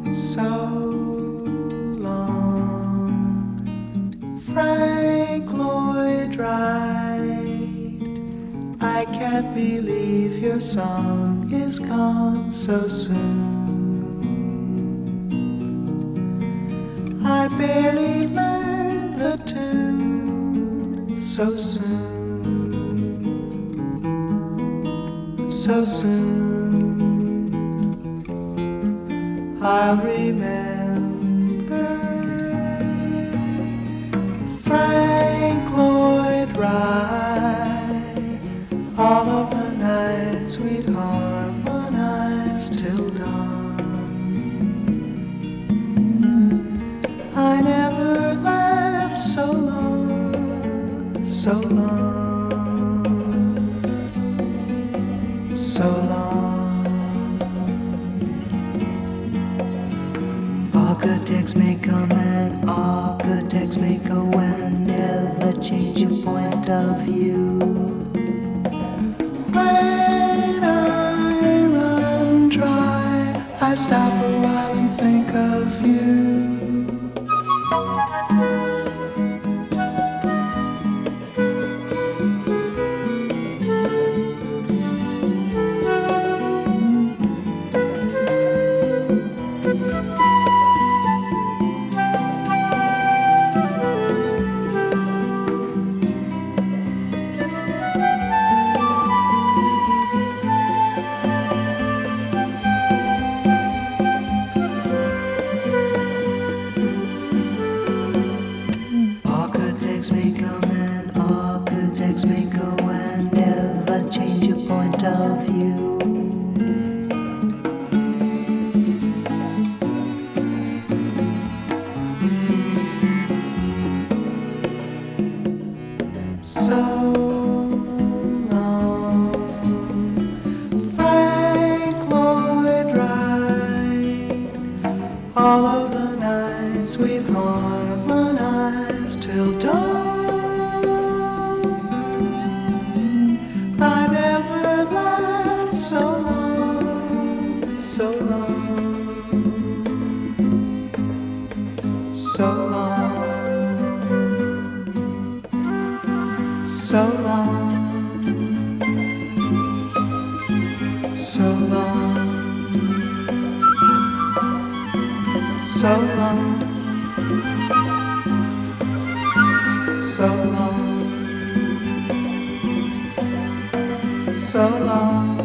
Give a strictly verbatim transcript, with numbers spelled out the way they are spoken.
So long, Frank Lloyd Wright. I can't believe your song is gone so soon. I barely learned the tune so soon, so soon. I'll remember Frank Lloyd Wright, all of the nights we'd harmonize till dawn. I never laughed so long, so long, so long. Architects may come and architects may go and never change your point of view. When I run dry, I stop a while and think of you. Architects may come and architects may go and never change your point of view. So long, Frank Lloyd Wright, all of the nights we'd harmonize till dawn. I never laughed so long, so long, so long, so long, so long, so long, so long, so long.